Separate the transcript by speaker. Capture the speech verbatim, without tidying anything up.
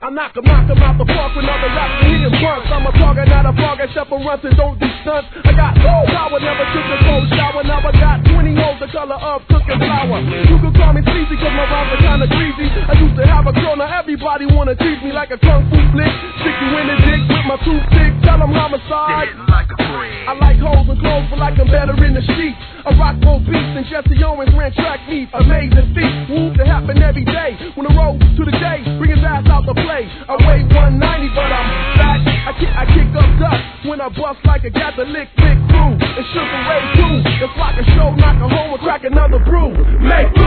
Speaker 1: I knock 'em, knock 'em out the park with other raps and hitting bunks. I'm a target, not a frog, except for runs and don't do stunts. I got no power, never took a cold shower. Never got twenty holes the color of cooking flour. You can call me sleazy, cause my rhymes are kinda greasy. I used to have a girl, now everybody wanna tease me like a kung fu flick. Stick you in the dick with my toothpick, tell 'em homicide.
Speaker 2: Like a
Speaker 1: I like hoes and clothes, but like I'm better in the sheets. A rock gold beast and Jesse Owens ran track meet. Amazing feat, move to happen every day. When I roll to the day, bring his ass out to play. I weigh one ninety, but I'm fat. I kick, I kick up dust when I bust like a Catholic big crew. And sugar ray too. It's like a show, knock a home and crack another brew. Make